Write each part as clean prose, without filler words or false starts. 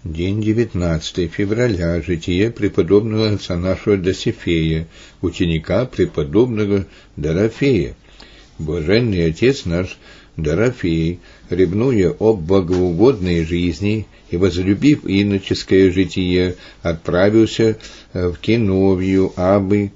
День 19 февраля. Житие преподобного отца нашего Досифея, ученика преподобного Дорофея. Блаженный отец наш Дорофей, ревнуя об богоугодной жизни и возлюбив иноческое житие, отправился в Киновию Абы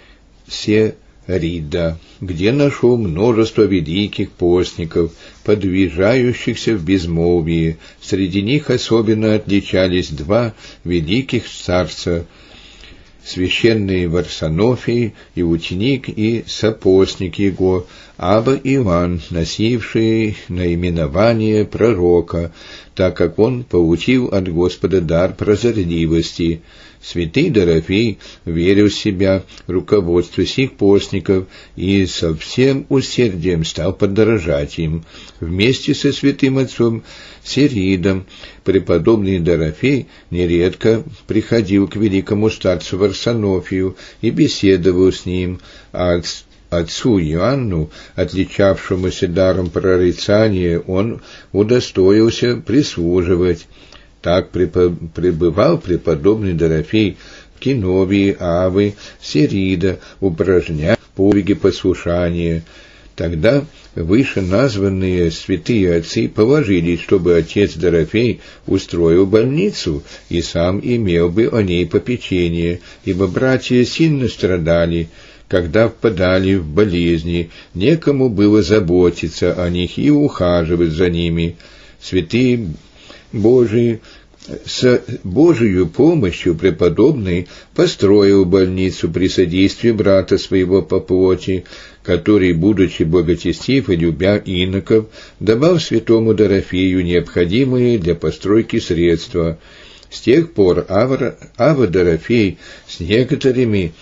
Серида, где нашел множество великих постников, подвижающихся в безмолвии. Среди них особенно отличались два великих старца, священный Варсонофий и ученик и сопостник его, Абба Иоанн, носивший наименование пророка, так как он получил от Господа дар прозорливости. Святый Дорофей верил в себя руководство сих постников и со всем усердием стал подражать им. Вместе со святым отцом Серидом преподобный Дорофей нередко приходил к великому старцу Варсонофию и беседовал с ним, а отцу Иоанну, отличавшемуся даром прорицания, он удостоился прислуживать. Так пребывал преподобный Дорофей в Киновии Авы Серида, упражняя подвиги послушания. Тогда вышеназванные святые отцы положили, чтобы отец Дорофей устроил больницу и сам имел бы о ней попечение, ибо братья сильно страдали, когда впадали в болезни, некому было заботиться о них и ухаживать за ними. Святые Божии с Божию помощью преподобный построил больницу при содействии брата своего по плоти, который, будучи благочестив и любя иноков, давал святому Дорофею необходимые для постройки средства. С тех пор Авва Дорофей с некоторыми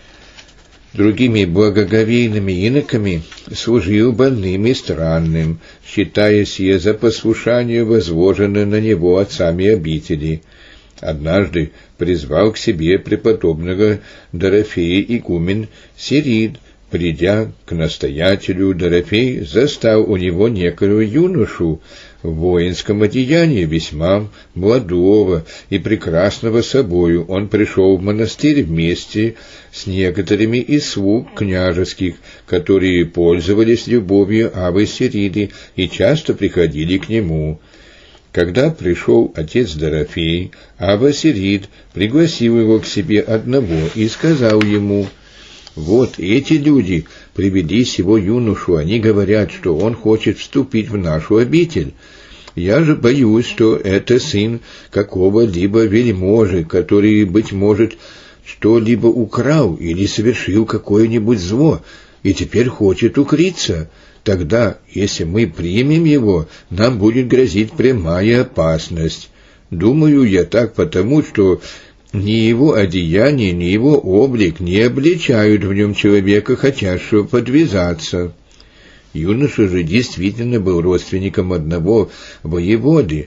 другими благоговейными иноками служил больным и странным, считая сие за послушание, возложенное на него отцами обители. Однажды призвал к себе преподобного Дорофея игумен Серид. Придя к настоятелю, Дорофей застал у него некоего юношу в воинском одеянии, весьма молодого и прекрасного собою. Он пришел в монастырь вместе с некоторыми из слуг княжеских, которые пользовались любовью Аввы Сериды и часто приходили к нему. Когда пришел отец Дорофей, Авва Серид пригласил его к себе одного и сказал ему: «Вот эти люди привели сего юношу, они говорят, что он хочет вступить в нашу обитель. Я же боюсь, что это сын какого-либо вельможи, который, быть может, что-либо украл или совершил какое-нибудь зло, и теперь хочет укрыться. Тогда, если мы примем его, нам будет грозить прямая опасность. Думаю я так потому, что ни его одеяние, ни его облик не обличают в нем человека, хотящего подвязаться». Юноша же действительно был родственником одного воеводы,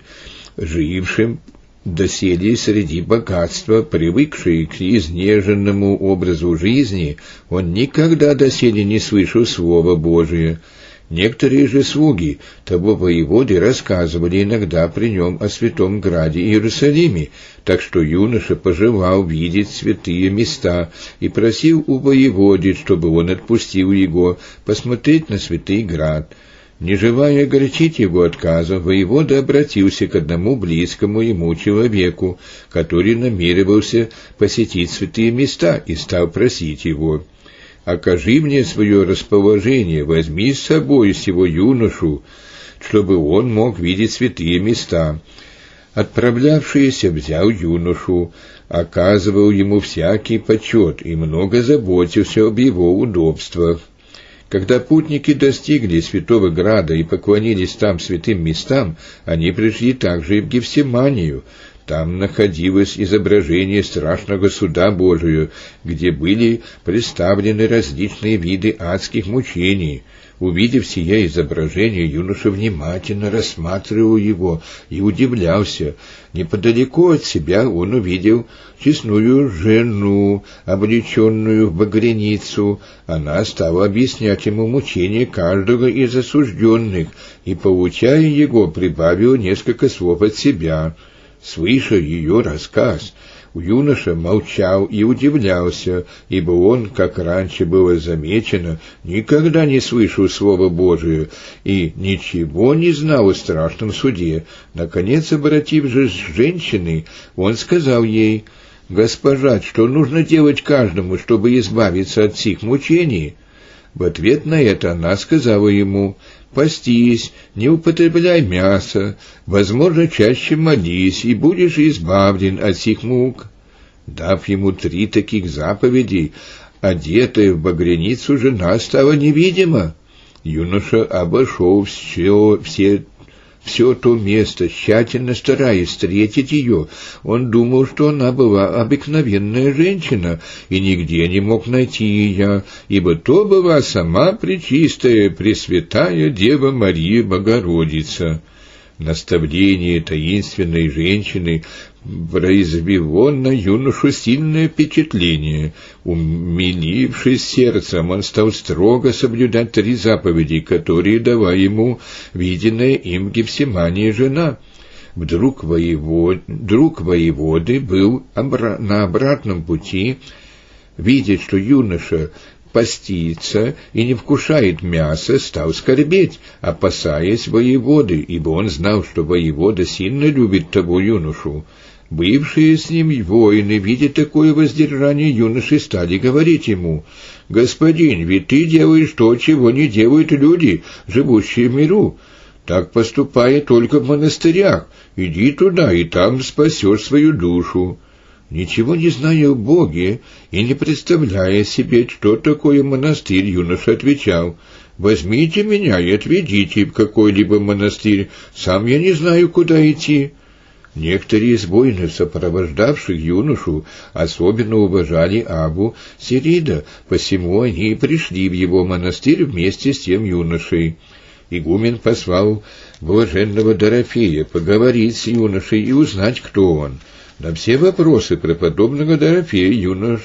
жившим доселе среди богатства, привыкший к изнеженному образу жизни, он никогда доселе не слышал Слова Божия. Некоторые же слуги того воеводы рассказывали иногда при нем о святом граде Иерусалиме, так что юноша пожелал видеть святые места и просил у воеводы, чтобы он отпустил его посмотреть на святый град. Не желая огорчить его отказом, воевода обратился к одному близкому ему человеку, который намеревался посетить святые места, и стал просить его: «Окажи мне свое расположение, возьми с собой сего юношу, чтобы он мог видеть святые места». Отправлявшийся взял юношу, оказывал ему всякий почет и много заботился об его удобствах. Когда путники достигли святого града и поклонились там святым местам, они пришли также и в Гефсиманию. Там находилось изображение страшного суда Божию, где были представлены различные виды адских мучений. Увидев сие изображение, юноша внимательно рассматривал его и удивлялся. Неподалеку от себя он увидел честную жену, облеченную в багряницу. Она стала объяснять ему мучения каждого из осужденных и, поучая его, прибавила несколько слов от себя. Слыша ее рассказ, юноша молчал и удивлялся, ибо он, как раньше было замечено, никогда не слышал Слова Божия и ничего не знал о страшном суде. Наконец, обратившись к женщине, он сказал ей: «Госпожа, что нужно делать каждому, чтобы избавиться от сих мучений?» В ответ на это она сказала ему: «Постись, не употребляй мясо, возможно, чаще молись, и будешь избавлен от сих мук». Дав ему 3 таких заповедей, одетая в багряницу жена стала невидима. Юноша обошел все то место, тщательно стараясь встретить ее. Он думал, что она была обыкновенная женщина, и нигде не мог найти ее, ибо то была сама Пречистая, Пресвятая Дева Мария Богородица. Наставление таинственной женщины произвело на юношу сильное впечатление. Умилившись сердцем, он стал строго соблюдать 3 заповеди, которые дала ему виденная им в Гефсимании жена. Друг воеводы был на обратном пути, видя, что юноша постится и не вкушает мяса, стал скорбеть, опасаясь воеводы, ибо он знал, что воевода сильно любит того юношу. Бывшие с ним воины, видя такое воздержание юноши, стали говорить ему: «Господин, ведь ты делаешь то, чего не делают люди, живущие в миру. Так поступай только в монастырях. Иди туда, и там спасешь свою душу». Ничего не зная о Боге и не представляя себе, что такое монастырь, юноша отвечал: «Возьмите меня и отведите в какой-либо монастырь, сам я не знаю, куда идти». Некоторые из воинов, сопровождавших юношу, особенно уважали Абу Сирида, посему они и пришли в его монастырь вместе с тем юношей. Игумен послал блаженного Дорофея поговорить с юношей и узнать, кто он. На все вопросы преподобного Дорофея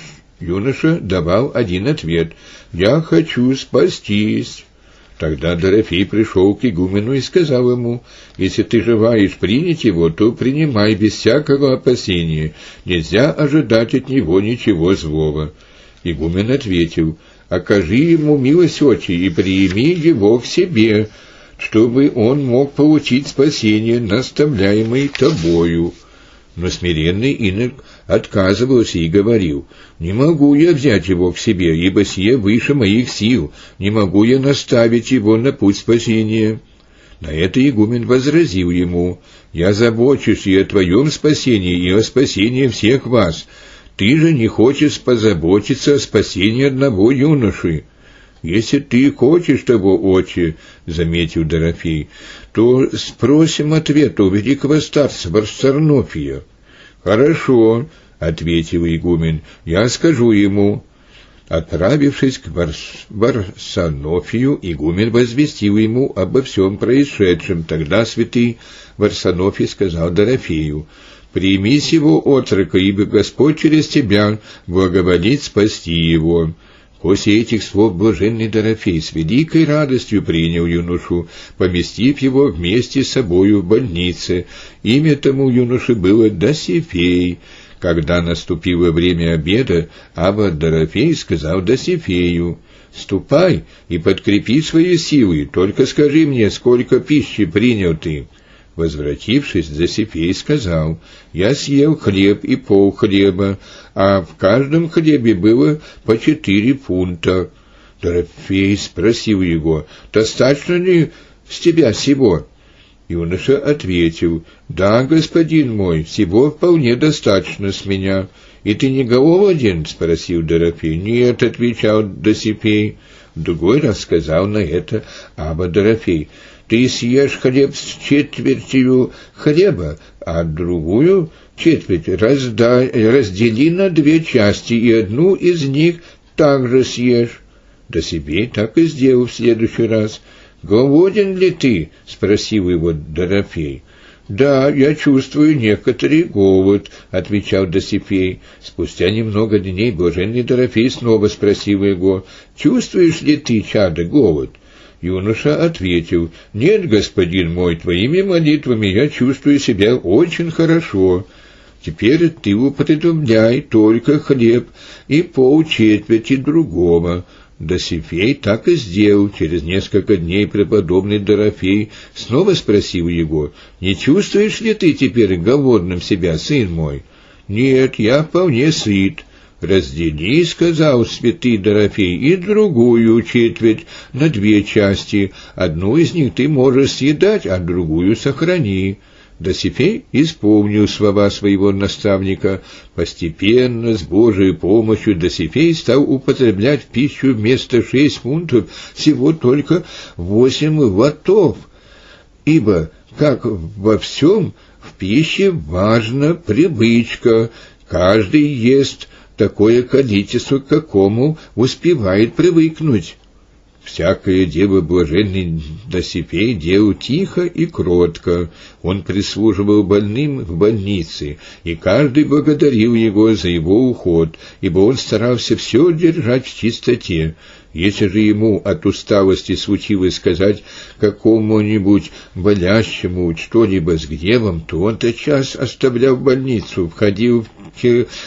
юноша давал один ответ: «Я хочу спастись». Тогда Дорофей пришел к игумену и сказал ему: «Если ты желаешь принять его, то принимай без всякого опасения, нельзя ожидать от него ничего злого». Игумен ответил: «Окажи ему милость отче и прими его к себе, чтобы он мог получить спасение, наставляемое тобою». Но смиренный инок отказывался и говорил: «Не могу я взять его к себе, ибо сие выше моих сил, не могу я наставить его на путь спасения». На это игумен возразил ему: «Я забочусь и о твоем спасении, и о спасении всех вас. Ты же не хочешь позаботиться о спасении одного юноши». «Если ты хочешь того, отче, — заметил Дорофей, — то спросим ответ у великого старца Варсонофия». «Хорошо, — ответил игумен, — я скажу ему». Отправившись к Варсонофию, игумен возвестил ему обо всем происшедшем. Тогда святый Варсонофий сказал Дорофею: «Прими сего отрока, ибо Господь через тебя благоволит спасти его». После этих слов блаженный Дорофей с великой радостью принял юношу, поместив его вместе с собою в больнице. Имя тому юноше было Досифей. Когда наступило время обеда, аббат Дорофей сказал Досифею: «Ступай и подкрепи свои силы, только скажи мне, сколько пищи принял ты». Возвратившись, Досифей сказал: «Я съел хлеб и полхлеба, а в каждом хлебе было по 4 фунта». Дорофей спросил его: «Достаточно ли с тебя сего?» Юноша ответил: «Да, господин мой, всего вполне достаточно с меня». «И ты не голоден?» — спросил Дорофей. «Нет», — отвечал Досифей. В другой раз сказал на это аббат Дорофей: «Ты съешь хлеб с четвертью хлеба, а другую четверть раздели на 2 части, и одну из них также съешь». Досифей так и сделал в следующий раз. «Голоден ли ты?» — спросил его Дорофей. «Да, я чувствую некоторый голод», — отвечал Досифей. Спустя немного дней блаженный Дорофей снова спросил его: «Чувствуешь ли ты, чадо, голод?» Юноша ответил: «Нет, господин мой, твоими молитвами я чувствую себя очень хорошо. Теперь ты употребляй только хлеб и полчетверти другого». Досифей так и сделал. Через несколько дней преподобный Дорофей снова спросил его: «Не чувствуешь ли ты теперь голодным себя, сын мой?» «Нет, я вполне сыт». «Раздели, — сказал святый Дорофей, — и другую четверть на 2 части. Одну из них ты можешь съедать, а другую сохрани». Досифей исполнил слова своего наставника. Постепенно, с Божией помощью, Досифей стал употреблять в пищу вместо 6 фунтов всего только 8 лотов. Ибо, как во всем, в пище важна привычка. Каждый ест такое количество, к какому успевает привыкнуть. Всякое дело блаженный Досифей делал тихо и кротко. Он прислуживал больным в больнице, и каждый благодарил его за его уход, ибо он старался все держать в чистоте. Если же ему от усталости случилось сказать какому-нибудь болящему что-либо с гневом, то он тотчас оставлял больницу, входил в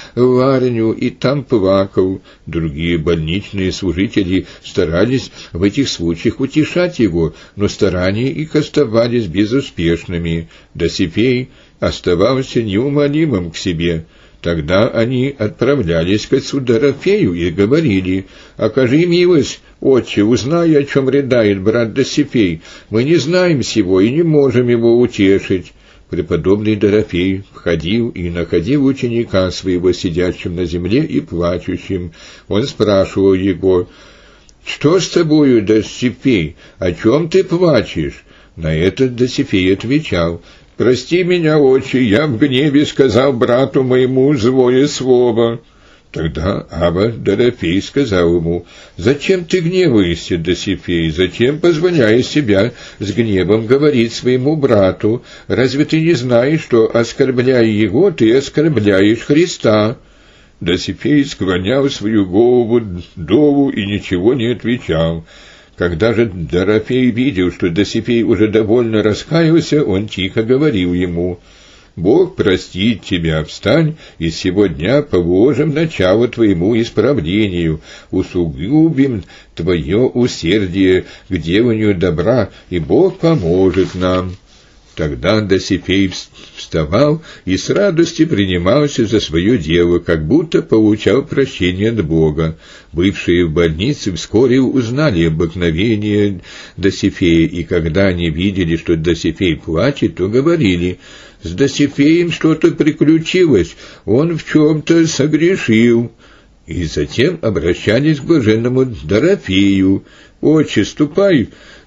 келарню и там плакал. Другие больничные служители старались в этих случаях утешать его, но старания их оставались безуспешными. Досифей оставался неумолимым к себе. Тогда они отправлялись к отцу Дорофею и говорили: «Окажи милость, отче, узнай, о чем рыдает брат Досифей. Мы не знаем сего и не можем его утешить». Преподобный Дорофей входил и находил ученика своего сидящим на земле и плачущим. Он спрашивал его: «Что с тобою, Досифей? О чем ты плачешь?» На это Досифей отвечал: «Прости меня, отче, я в гневе сказал брату моему злое слово». Тогда абба Дорофей сказал ему: «Зачем ты гневаешься, Досифей? Зачем позволяешь себя с гневом говорить своему брату? Разве ты не знаешь, что, оскорбляя его, ты оскорбляешь Христа?» Досифей склонял свою голову долу и ничего не отвечал. Когда же Дорофей видел, что Досифей уже довольно раскаялся, он тихо говорил ему: «Бог простит тебя, встань, и с сего дня положим начало твоему исправлению, усугубим твое усердие к деланию добра, и Бог поможет нам». Тогда Досифей вставал и с радостью принимался за свое дело, как будто получал прощение от Бога. Бывшие в больнице вскоре узнали обыкновение Досифея, и когда они видели, что Досифей плачет, то говорили: «С Досифеем что-то приключилось, он в чем-то согрешил». И затем обращались к блаженному Дорофею: «Отче, ступай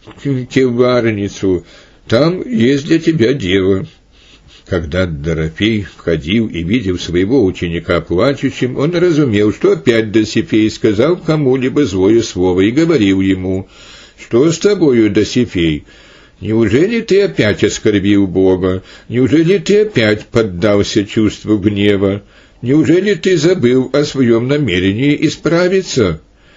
в келарницу, там есть для тебя дело». Когда Дорофей входил и видел своего ученика плачущим, он разумел, что опять Досифей сказал кому-либо злое слово, и говорил ему: «Что с тобою, Досифей? Неужели ты опять оскорбил Бога? Неужели ты опять поддался чувству гнева? Неужели ты забыл о своем намерении исправиться?»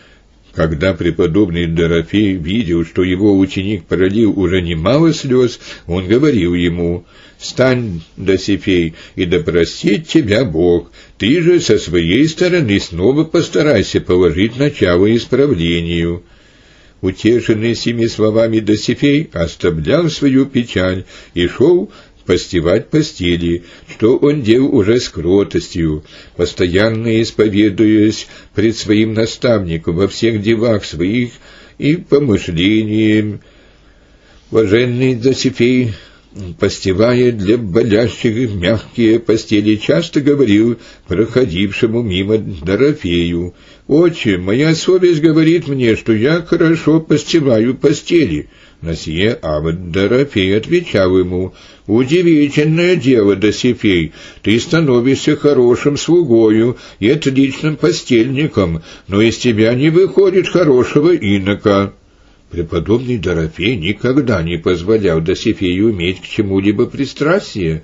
Когда преподобный Дорофей видел, что его ученик пролил уже немало слез, он говорил ему: «Встань, Досифей, и да простит тебя Бог. Ты же со своей стороны снова постарайся положить начало исправлению». Утешенный сими словами, Досифей оставлял свою печаль и шел постевать постели, что он делал уже с кротостью, постоянно исповедуясь пред своим наставником во всех делах своих и помышлениям. Блаженный Досифей, постевая для болящих мягкие постели, часто говорил проходившему мимо Дорофею: «Отче, моя совесть говорит мне, что я хорошо постеваю постели». На сие абба Дорофей отвечал ему: «Удивительное дело, Досифей, ты становишься хорошим слугою и отличным постельником, но из тебя не выходит хорошего инока». Преподобный Дорофей никогда не позволял Досифею иметь к чему-либо пристрастие.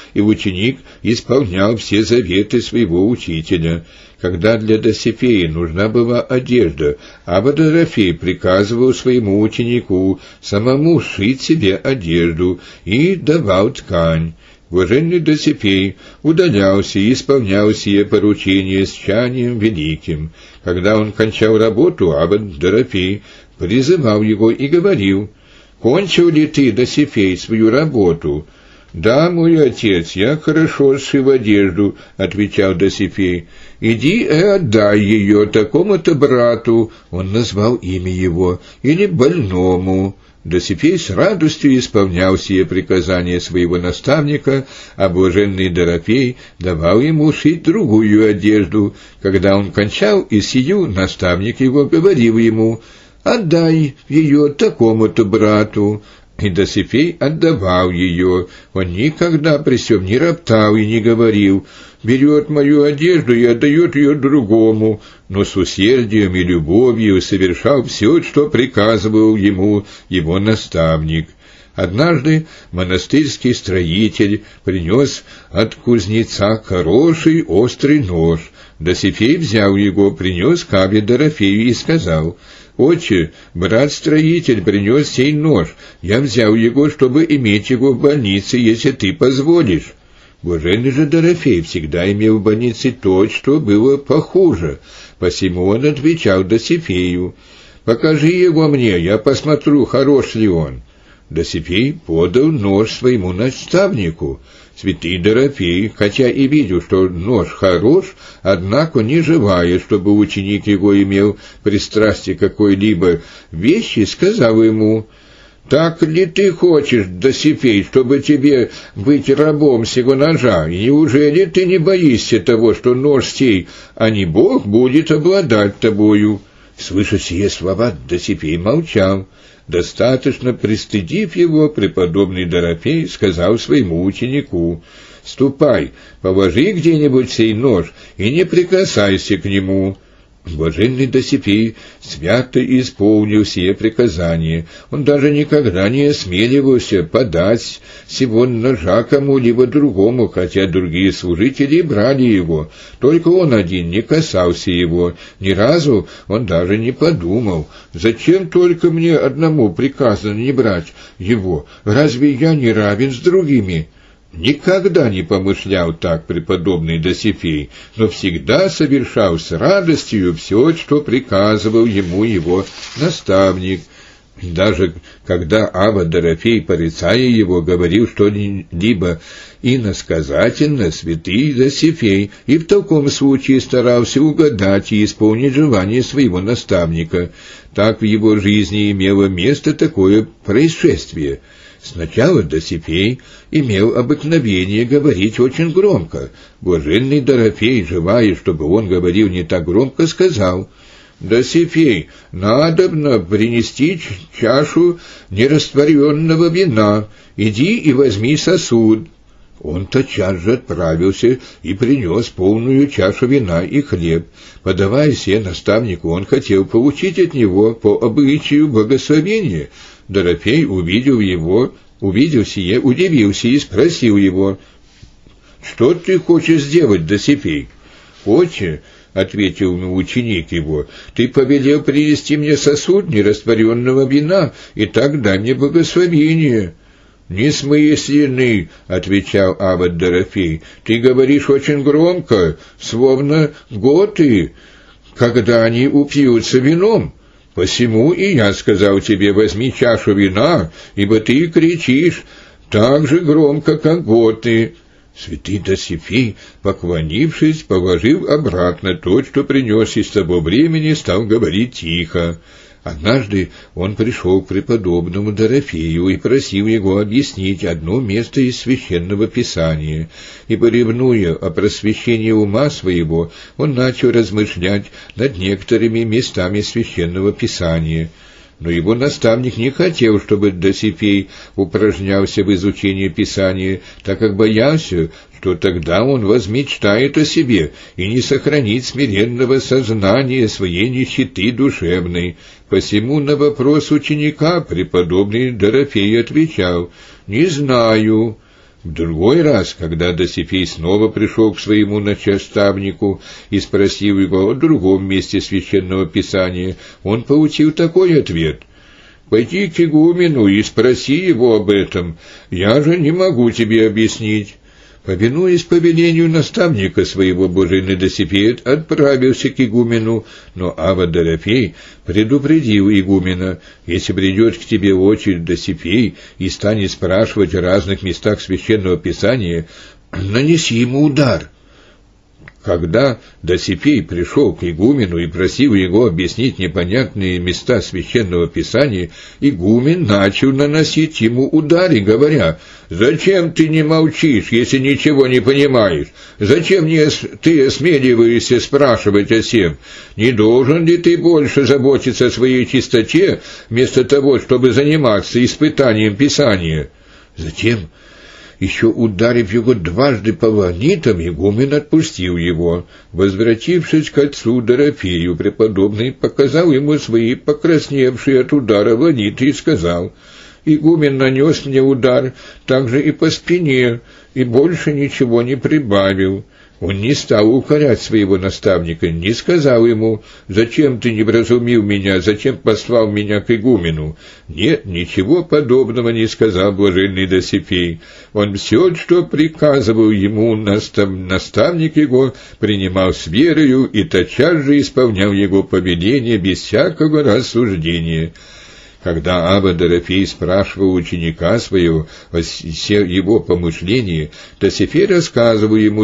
и ученик исполнял все заветы своего учителя. Когда для Досифеи нужна была одежда, абба Дорофей приказывал своему ученику самому сшить себе одежду и давал ткань. Блаженный Досифей удалялся и исполнял сие поручение с тщанием великим. Когда он кончал работу, абба Дорофей призывал его и говорил: «Кончил ли ты, Досифей, свою работу?» «Да, мой отец, я хорошо сшил одежду», — отвечал Досифей. «Иди и отдай ее такому-то брату», — он назвал имя его, — «или больному». Досифей с радостью исполнял сие приказание своего наставника, а блаженный Дорофей давал ему шить другую одежду. Когда он кончал и сию, наставник его говорил ему: «Отдай ее такому-то брату». И Досифей отдавал ее. Он никогда при сем не роптал и не говорил: «Берет мою одежду и отдает ее другому», но с усердием и любовью совершал все, что приказывал ему его наставник. Однажды монастырский строитель принес от кузнеца хороший острый нож. Досифей взял его, принес к аббе Дорофею и сказал: «Отче, брат-строитель принес сей нож. Я взял его, чтобы иметь его в больнице, если ты позволишь». Блаженный же Дорофей всегда имел в больнице то, что было похуже. Посему он отвечал Досифею: «Покажи его мне, я посмотрю, хорош ли он». Досифей подал нож своему наставнику. Святый Дорофей, хотя и видел, что нож хорош, однако, не желая, чтобы ученик его имел пристрастие к какой-либо вещи, сказал ему: «Так ли ты хочешь, Досифей, чтобы тебе быть рабом сего ножа? И неужели ты не боишься того, что нож сей, а не Бог, будет обладать тобою?» Слыша сие слова, Досифей молчал. Достаточно пристыдив его, преподобный Дорофей сказал своему ученику: «Ступай, положи где-нибудь сей нож и не прикасайся к нему». Блаженный Досифей свято исполнил сие приказание. Он даже никогда не осмеливался подать сего ножа кому-либо другому, хотя другие служители брали его. Только он один не касался его. Ни разу он даже не подумал: «Зачем только мне одному приказано не брать его? Разве я не равен с другими?» Никогда не помышлял так преподобный Досифей, но всегда совершал с радостью все, что приказывал ему его наставник. Даже когда абба Дорофей, порицая его, говорил что-либо иносказательно, святый Досифей и в таком случае старался угадать и исполнить желание своего наставника. Так в его жизни имело место такое происшествие. Сначала Досифей имел обыкновение говорить очень громко. Блаженный Дорофей, желая, чтобы он говорил не так громко, сказал: «Досифей, надобно принести чашу нерастворенного вина. Иди и возьми сосуд». Он тотчас же отправился и принес полную чашу вина и хлеб. Подавая сие наставнику, он хотел получить от него по обычаю благословения. Дорофей увидел сие, удивился и спросил его: «Что ты хочешь сделать, Досифей?» «Отче, — ответил ему ученик его, — ты повелел принести мне сосуд нерастворенного вина, и так дай мне благословение». «Несмысленный, — отвечал абба Дорофей, — ты говоришь очень громко, словно готы, когда они упьются вином. Посему и я сказал тебе: возьми чашу вина, ибо ты кричишь так же громко, как готы». Святый Досифей, поклонившись, положил обратно то, что принес из того времени, стал говорить тихо. Однажды он пришел к преподобному Дорофею и просил его объяснить одно место из Священного Писания, ибо, ревнуя о просвещении ума своего, он начал размышлять над некоторыми местами Священного Писания. Но его наставник не хотел, чтобы Досифей упражнялся в изучении Писания, так как боялся, что тогда он возмечтает о себе и не сохранит смиренного сознания своей нищеты душевной. Посему на вопрос ученика преподобный Дорофей отвечал: «Не знаю». В другой раз, когда Досифей снова пришел к своему наставнику и спросил его о другом месте Священного Писания, он получил такой ответ: «Пойди к игумену и спроси его об этом, я же не могу тебе объяснить». Повинуясь повелению наставника своего, блаженный Досифей отправился к игумену, но Авва Дорофей предупредил игумена: «Если придет к тебе очередь Досифей и станет спрашивать о разных местах Священного Писания, нанеси ему удар». Когда Досифей пришел к игумену и просил его объяснить непонятные места Священного Писания, игумен начал наносить ему удары, говоря: «Зачем ты не молчишь, если ничего не понимаешь? Зачем ты осмеливаешься спрашивать о сем? Не должен ли ты больше заботиться о своей чистоте, вместо того, чтобы заниматься испытанием Писания?» Затем, еще ударив его дважды по ланитам, игумен отпустил его. Возвратившись к отцу Дорофею, преподобный показал ему свои покрасневшие от удара ланиты и сказал: «Игумен нанес мне удар также и по спине, и больше ничего не прибавил». Он не стал укорять своего наставника, не сказал ему: «Зачем ты не вразумил меня, зачем послал меня к игумену?» Нет, ничего подобного не сказал блаженный Досифей. Он все, что приказывал ему наставник его, принимал с верою и тотчас же исполнял его повеление без всякого рассуждения. Когда Авва Дорофей спрашивал ученика своего о его помышлении, Досифей рассказывал ему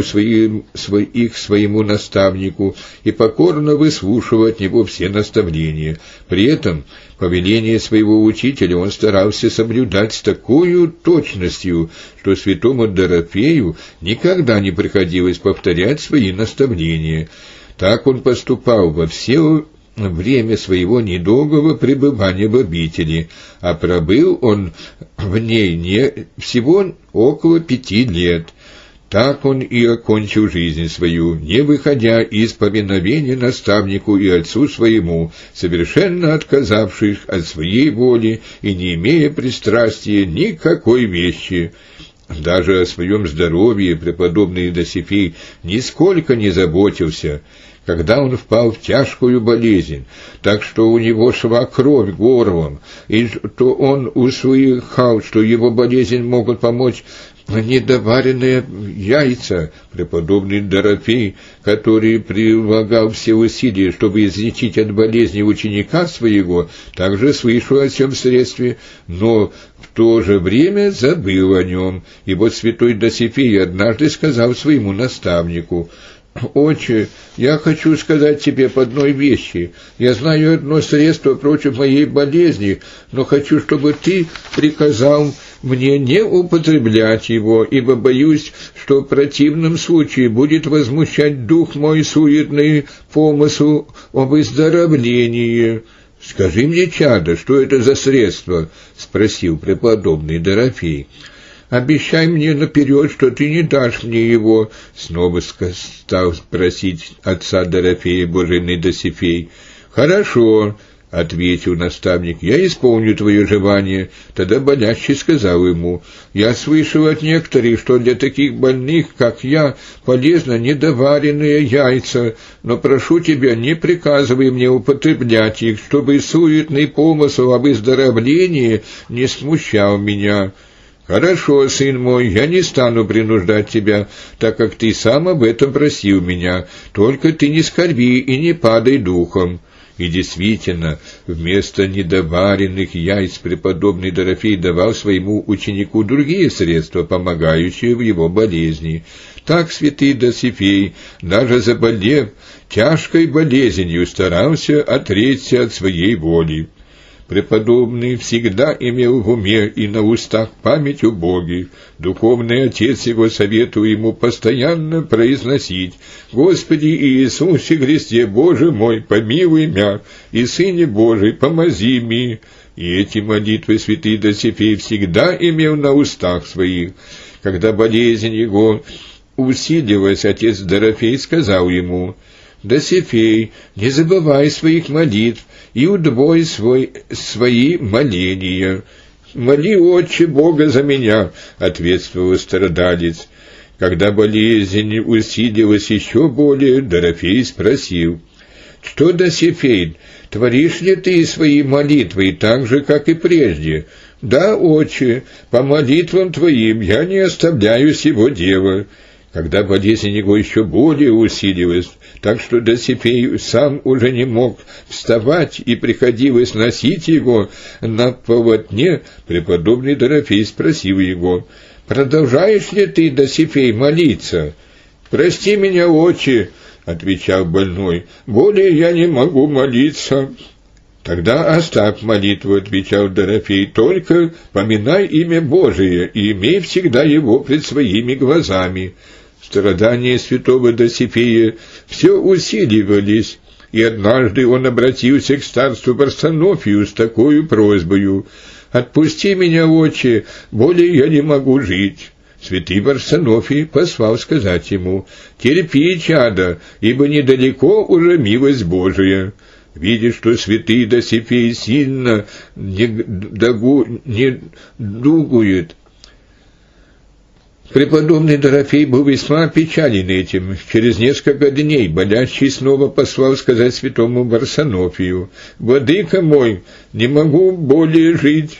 их своему наставнику и покорно выслушивал от него все наставления. При этом повеление своего учителя он старался соблюдать с такой точностью, что святому Дорофею никогда не приходилось повторять свои наставления. Так он поступал во все время своего недолгого пребывания в обители, а пробыл он в ней не всего около 5 лет. Так он и окончил жизнь свою, не выходя из повиновения наставнику и отцу своему, совершенно отказавшись от своей воли и не имея пристрастия никакой вещи. Даже о своем здоровье преподобный Досифей нисколько не заботился. Когда он впал в тяжкую болезнь, так что у него шла кровь горлом, и то он услыхал, что его болезнь могут помочь недоваренные яйца, преподобный Дорофей, который прилагал все усилия, чтобы излечить от болезни ученика своего, также слышал о сем средстве, но в то же время забыл о нем. И вот святой Досифей однажды сказал своему наставнику: «Отче, я хочу сказать тебе по одной вещи. Я знаю одно средство против моей болезни, но хочу, чтобы ты приказал мне не употреблять его, ибо боюсь, что в противном случае будет возмущать дух мой суетный помысл об выздоровлении». «Скажи мне, чадо, что это за средство?» — спросил преподобный Дорофей. «Обещай мне наперед, что ты не дашь мне его», — снова стал просить отца Дорофея блаженный Досифей. «Хорошо», — ответил наставник, — «я исполню твое желание». Тогда болящий сказал ему: «Я слышал от некоторых, что для таких больных, как я, полезно недоваренные яйца, но прошу тебя, не приказывай мне употреблять их, чтобы суетный помысл об выздоровлении не смущал меня». «Хорошо, сын мой, я не стану принуждать тебя, так как ты сам об этом просил меня, только ты не скорби и не падай духом». И действительно, вместо недоваренных яиц преподобный Дорофей давал своему ученику другие средства, помогающие в его болезни. Так святый Досифей, даже заболев тяжкой болезнью, старался отречься от своей воли. Преподобный всегда имел в уме и на устах память о Боге. Духовный отец его советует ему постоянно произносить: «Господи Иисусе Христе, Боже мой, помилуй мя, и Сыне Божий, помози ми». И эти молитвы святый Досифей всегда имел на устах своих. Когда болезнь его усилилась, отец Дорофей сказал ему: «Досифей, не забывай своих молитв и удвой свои моления». «Моли, отче, Бога за меня», — ответствовал страдалец. Когда болезнь усилилась еще более, Дорофей спросил: «Что, Досифей, творишь ли ты свои молитвы так же, как и прежде?» «Да, отче, по молитвам твоим я не оставляю сего дела». Когда болезнь его еще более усилилась, так что Досифей сам уже не мог вставать и приходилось носить его на полотне, преподобный Дорофей спросил его: «Продолжаешь ли ты, Досифей, молиться?» «Прости меня, отче», — отвечал больной, — «более я не могу молиться». «Тогда оставь молитву», — отвечал Дорофей, — «только поминай имя Божие и имей всегда его пред своими глазами». Страдания святого Досифея все усиливались, и однажды он обратился к старцу Варсонофию с такой просьбою: «Отпусти меня, отче, более я не могу жить». Святый Варсонофий послал сказать ему: «Терпи, чадо, ибо недалеко уже милость Божия». Видя, что святый Досифей сильно недугует, преподобный Дорофей был весьма опечален этим. Через несколько дней болящий снова послал сказать святому Варсонофию: «Владыка мой, не могу более жить».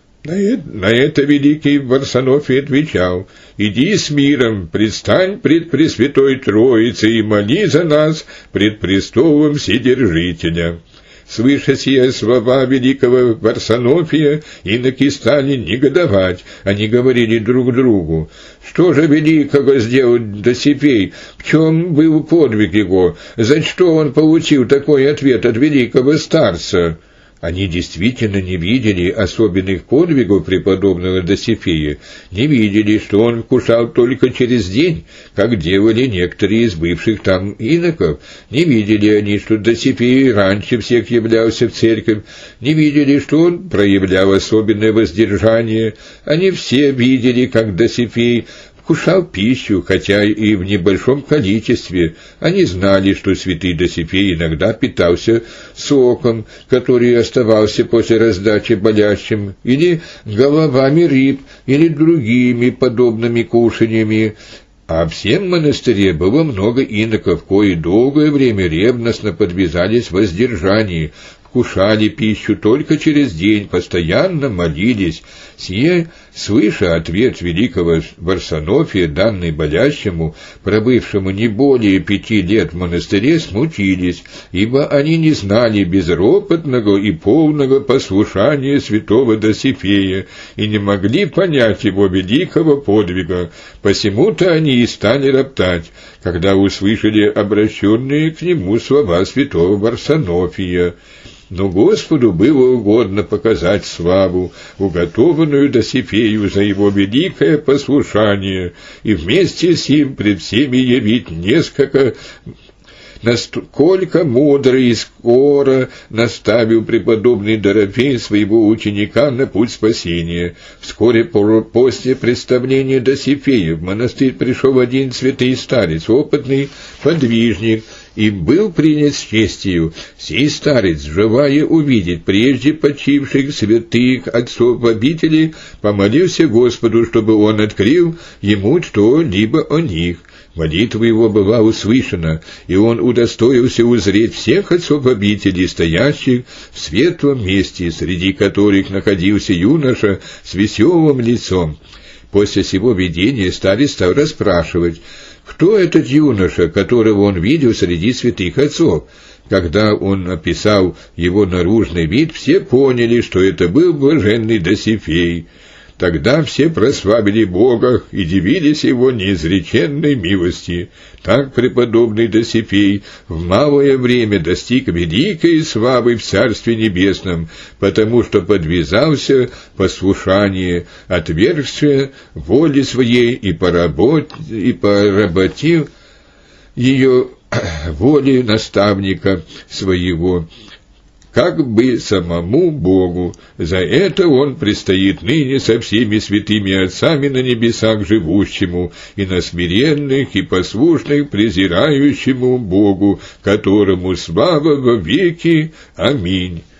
На это великий Варсонофий отвечал: «Иди с миром, предстань пред Пресвятой Троицей и моли за нас пред престолом Вседержителя». Слыша сие слова великого Варсонофия, иноки стали негодовать. Они говорили друг другу: «Что же великого сделал Досифей? В чем был подвиг его? За что он получил такой ответ от великого старца?» Они действительно не видели особенных подвигов преподобного Досифея, не видели, что он вкушал только через день, как делали некоторые из бывших там иноков, не видели они, что Досифей раньше всех являлся в церковь, не видели, что он проявлял особенное воздержание. Они все видели, как Досифей вкушал пищу, хотя и в небольшом количестве. Они знали, что святый Досифей иногда питался соком, который оставался после раздачи болящим, или головами рыб, или другими подобными кушаньями. А в всем монастыре было много иноков, кои долгое время ревностно подвязались в воздержании, вкушали пищу только через день, постоянно молились. Сие, слыша ответ великого Варсонофия, данный болящему, пробывшему не более 5 лет в монастыре, смутились, ибо они не знали безропотного и полного послушания святого Досифея и не могли понять его великого подвига. Посему-то они и стали роптать, когда услышали обращенные к нему слова святого Варсонофия. Но Господу было угодно показать славу, уготованную Досифею за его великое послушание, и вместе с ним пред всеми явить насколько мудро и скоро наставил преподобный Дорофей своего ученика на путь спасения. Вскоре после представления Досифея в монастырь пришел один святый старец, опытный подвижник, и был принят с честью. Сей старец, желая увидеть прежде почивших святых отцов в обители, помолился Господу, чтобы он открыл ему что-либо о них. Молитва его была услышана, и он удостоился узреть всех отцов обители, стоящих в светлом месте, среди которых находился юноша с веселым лицом. После сего видения старец стал расспрашивать, кто этот юноша, которого он видел среди святых отцов. Когда он описал его наружный вид, все поняли, что это был блаженный Досифей. Тогда все прославили Бога и дивились его неизреченной милости. Так преподобный Досифей в малое время достиг великой славы в Царстве Небесном, потому что подвязался послушание, отвергся воли своей и поработил ее воле наставника своего, как бы самому Богу. За это он предстоит ныне со всеми святыми отцами на небесах живущему, и на смиренных и послушных презирающему Богу, которому слава во веки. Аминь.